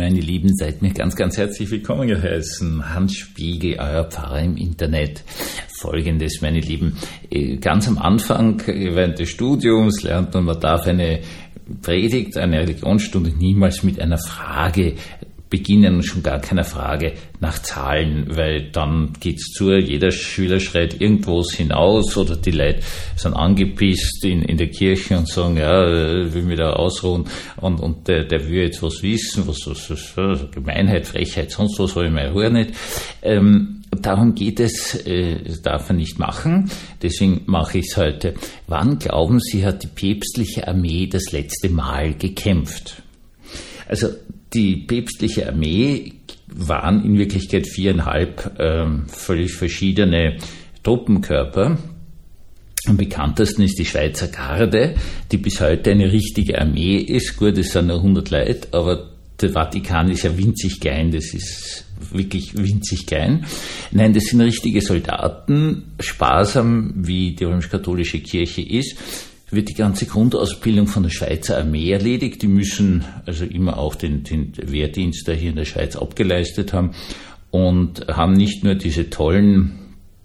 Meine Lieben, seid mir ganz, ganz herzlich willkommen geheißen. Hans Spiegel, euer Pfarrer im Internet. Folgendes, meine Lieben, ganz am Anfang während des Studiums lernt man darf eine Predigt, eine Religionsstunde niemals mit einer Frage beginnen und schon gar keiner Frage nach Zahlen, weil dann geht's zu, jeder Schüler schreit irgendwo hinaus oder die Leute sind angepisst in der Kirche und sagen, ja, will mich da ausruhen und der will jetzt was wissen, was Gemeinheit, Frechheit, sonst was habe ich meine Ruhe nicht. Darum geht es, das darf man nicht machen, deswegen mache ich es heute. Wann glauben Sie, hat die päpstliche Armee das letzte Mal gekämpft? Also die päpstliche Armee waren in Wirklichkeit 4,5 völlig verschiedene Truppenkörper. Am bekanntesten ist die Schweizer Garde, die bis heute eine richtige Armee ist. Gut, es sind nur 100 Leute, aber der Vatikan ist ja winzig klein, das ist wirklich winzig klein. Nein, das sind richtige Soldaten, sparsam wie die römisch-katholische Kirche ist, wird die ganze Grundausbildung von der Schweizer Armee erledigt. Die müssen also immer auch den Wehrdienst da hier in der Schweiz abgeleistet haben und haben nicht nur diese tollen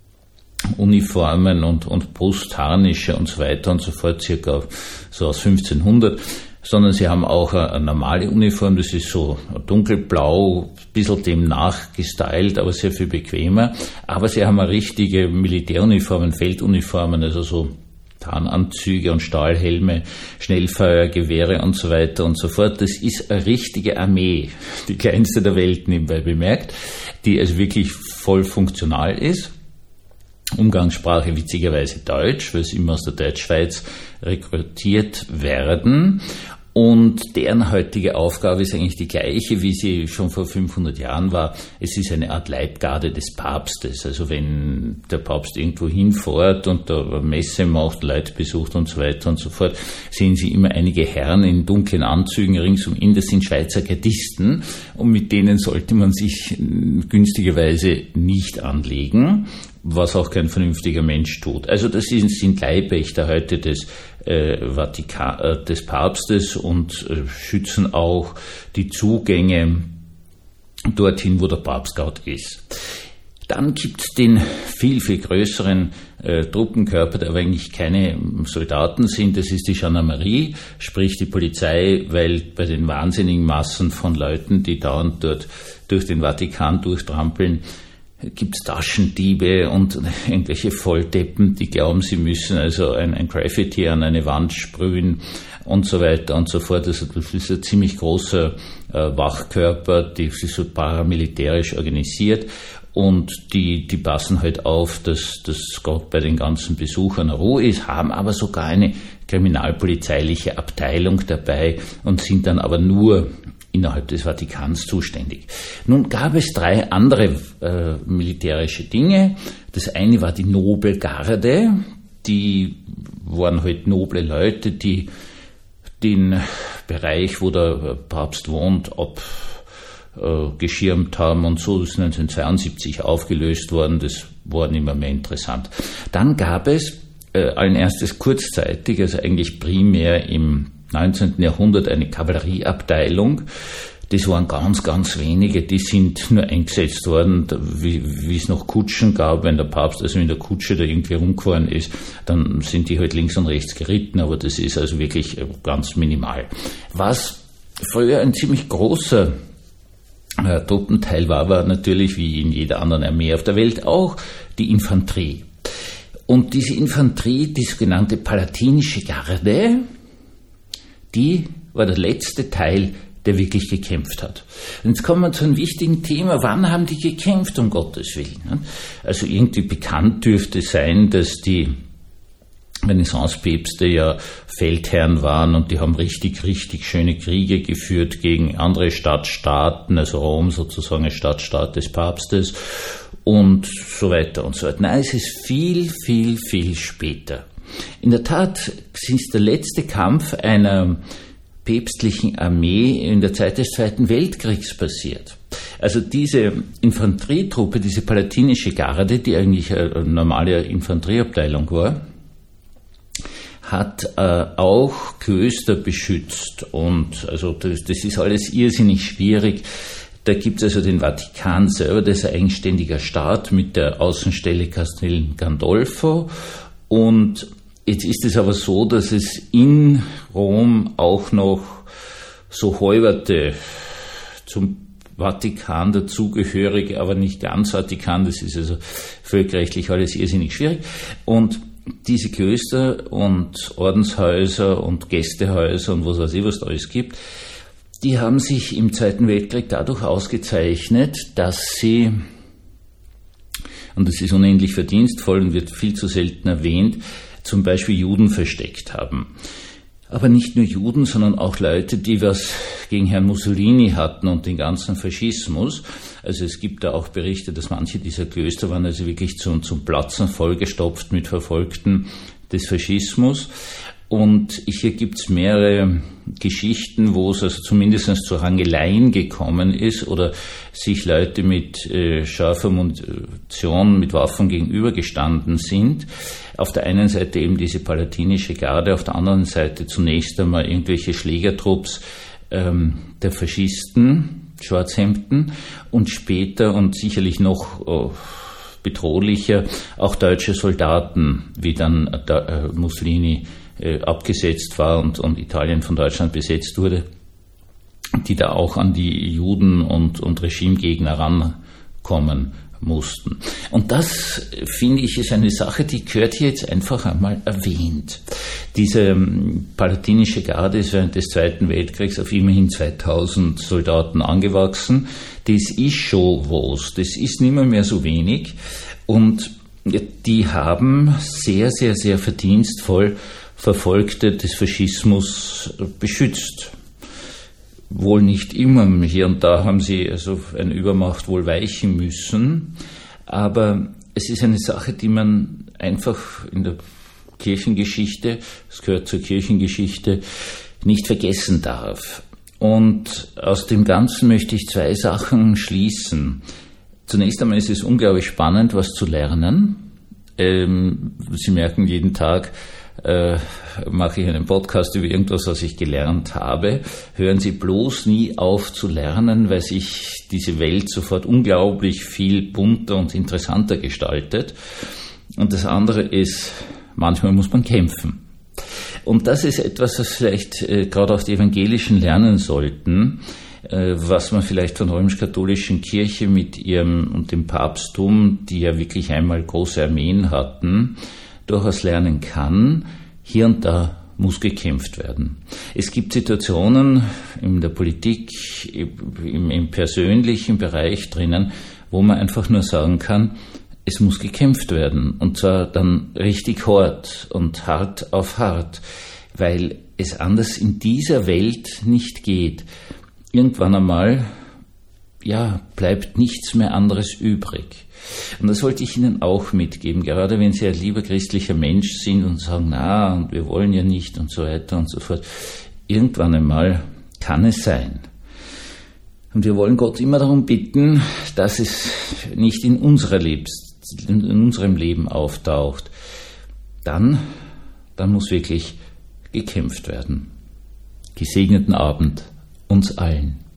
Uniformen und Brustharnische und so weiter und so fort, circa so aus 1500, sondern sie haben auch eine normale Uniform, das ist so dunkelblau, ein bisschen dem nachgestylt, aber sehr viel bequemer. Aber sie haben eine richtige Militäruniformen, Felduniformen, also so Tarnanzüge und Stahlhelme, Schnellfeuergewehre und so weiter und so fort. Das ist eine richtige Armee, die kleinste der Welt nebenbei bemerkt, die also wirklich voll funktional ist. Umgangssprache witzigerweise Deutsch, weil sie immer aus der Deutschschweiz rekrutiert werden. Und deren heutige Aufgabe ist eigentlich die gleiche, wie sie schon vor 500 Jahren war. Es ist eine Art Leibgarde des Papstes. Also wenn der Papst irgendwo hinfährt und da eine Messe macht, Leute besucht und so weiter und so fort, sehen Sie immer einige Herren in dunklen Anzügen rings um ihn. Das sind Schweizer Gardisten und mit denen sollte man sich günstigerweise nicht anlegen, was auch kein vernünftiger Mensch tut. Also das sind Leibwächter heute des Vatikan, des Papstes und schützen auch die Zugänge dorthin, wo der Papst gerade ist. Dann gibt es den viel, viel größeren Truppenkörper, der aber eigentlich keine Soldaten sind. Das ist die Gendarmerie, sprich die Polizei, weil bei den wahnsinnigen Massen von Leuten, die dauernd dort durch den Vatikan durchtrampeln, gibt's Taschendiebe und irgendwelche Volldeppen, die glauben, sie müssen also ein Graffiti an eine Wand sprühen und so weiter und so fort. Also das ist ein ziemlich großer Wachkörper, die ist so paramilitärisch organisiert und die passen halt auf, dass gerade bei den ganzen Besuchern Ruhe ist, haben aber sogar eine kriminalpolizeiliche Abteilung dabei und sind dann aber nur innerhalb des Vatikans zuständig. Nun gab es 3 andere militärische Dinge. Das eine war die Nobelgarde. Die waren halt noble Leute, die den Bereich, wo der Papst wohnt, abgeschirmt haben und so. Das ist 1972 aufgelöst worden. Das war nicht mehr interessant. Dann gab es allen erstes kurzzeitig, also eigentlich primär im 19. Jahrhundert eine Kavallerieabteilung. Das waren ganz, ganz wenige, die sind nur eingesetzt worden, wie es noch Kutschen gab, wenn der Papst also in der Kutsche da irgendwie rumgefahren ist, dann sind die halt links und rechts geritten, aber das ist also wirklich ganz minimal. Was früher ein ziemlich großer Truppenteil war natürlich, wie in jeder anderen Armee auf der Welt auch, die Infanterie. Und diese Infanterie, die sogenannte Palatinische Garde, die war der letzte Teil, der wirklich gekämpft hat. Und jetzt kommen wir zu einem wichtigen Thema. Wann haben die gekämpft, um Gottes Willen? Also irgendwie bekannt dürfte sein, dass die Renaissance-Päpste ja Feldherren waren und die haben richtig, richtig schöne Kriege geführt gegen andere Stadtstaaten, also Rom sozusagen ein Stadtstaat des Papstes und so weiter und so weiter. Nein, es ist viel, viel, viel später. In der Tat ist der letzte Kampf einer päpstlichen Armee in der Zeit des Zweiten Weltkriegs passiert. Also diese Infanterietruppe, diese Palatinische Garde, die eigentlich eine normale Infanterieabteilung war, hat auch Klöster beschützt, und also das ist alles irrsinnig schwierig. Da gibt es also den Vatikan selber, das ist ein eigenständiger Staat mit der Außenstelle Castel Gandolfo, und jetzt ist es aber so, dass es in Rom auch noch so Häuberte zum Vatikan dazugehörige, aber nicht ganz Vatikan, das ist also völkerrechtlich alles irrsinnig schwierig. Und diese Klöster und Ordenshäuser und Gästehäuser und was weiß ich, was da alles gibt, die haben sich im Zweiten Weltkrieg dadurch ausgezeichnet, dass sie, und das ist unendlich verdienstvoll und wird viel zu selten erwähnt, zum Beispiel Juden versteckt haben. Aber nicht nur Juden, sondern auch Leute, die was gegen Herrn Mussolini hatten und den ganzen Faschismus. Also es gibt da auch Berichte, dass manche dieser Klöster waren also wirklich zum Platzen vollgestopft mit Verfolgten des Faschismus. Und hier gibt's mehrere Geschichten, wo es also zumindest zu Rangeleien gekommen ist oder sich Leute mit scharfer Munition, mit Waffen gegenübergestanden sind. Auf der einen Seite eben diese palatinische Garde, auf der anderen Seite zunächst einmal irgendwelche Schlägertrupps der Faschisten, Schwarzhemden, und später und sicherlich noch bedrohlicher auch deutsche Soldaten, wie dann Mussolini abgesetzt war und Italien von Deutschland besetzt wurde, die da auch an die Juden und Regimegegner rankommen mussten. Und das, finde ich, ist eine Sache, die gehört hier jetzt einfach einmal erwähnt. Diese palatinische Garde ist während des Zweiten Weltkriegs auf immerhin 2000 Soldaten angewachsen. Das ist schon was, das ist nicht mehr so wenig, und die haben sehr, sehr, sehr verdienstvoll Verfolgte des Faschismus beschützt. Wohl nicht immer, hier und da haben sie also eine Übermacht wohl weichen müssen, aber es ist eine Sache, die man einfach in der Kirchengeschichte, es gehört zur Kirchengeschichte, nicht vergessen darf. Und aus dem Ganzen möchte ich zwei Sachen schließen. Zunächst einmal ist es unglaublich spannend, was zu lernen. Sie merken, jeden Tag mache ich einen Podcast über irgendwas, was ich gelernt habe. Hören Sie bloß nie auf zu lernen, weil sich diese Welt sofort unglaublich viel bunter und interessanter gestaltet. Und das andere ist, manchmal muss man kämpfen. Und das ist etwas, was vielleicht gerade auch die Evangelischen lernen sollten, was man vielleicht von der römisch-katholischen Kirche mit ihrem und dem Papsttum, die ja wirklich einmal große Armeen hatten, durchaus lernen kann. Hier und da muss gekämpft werden. Es gibt Situationen in der Politik, im persönlichen Bereich drinnen, wo man einfach nur sagen kann, es muss gekämpft werden. Und zwar dann richtig hart und hart auf hart, weil es anders in dieser Welt nicht geht. Irgendwann einmal, bleibt nichts mehr anderes übrig. Und das wollte ich Ihnen auch mitgeben, gerade wenn Sie ein lieber christlicher Mensch sind und sagen, und wir wollen ja nicht und so weiter und so fort. Irgendwann einmal kann es sein. Und wir wollen Gott immer darum bitten, dass es nicht in unserem Leben auftaucht. Dann muss wirklich gekämpft werden. Gesegneten Abend uns allen.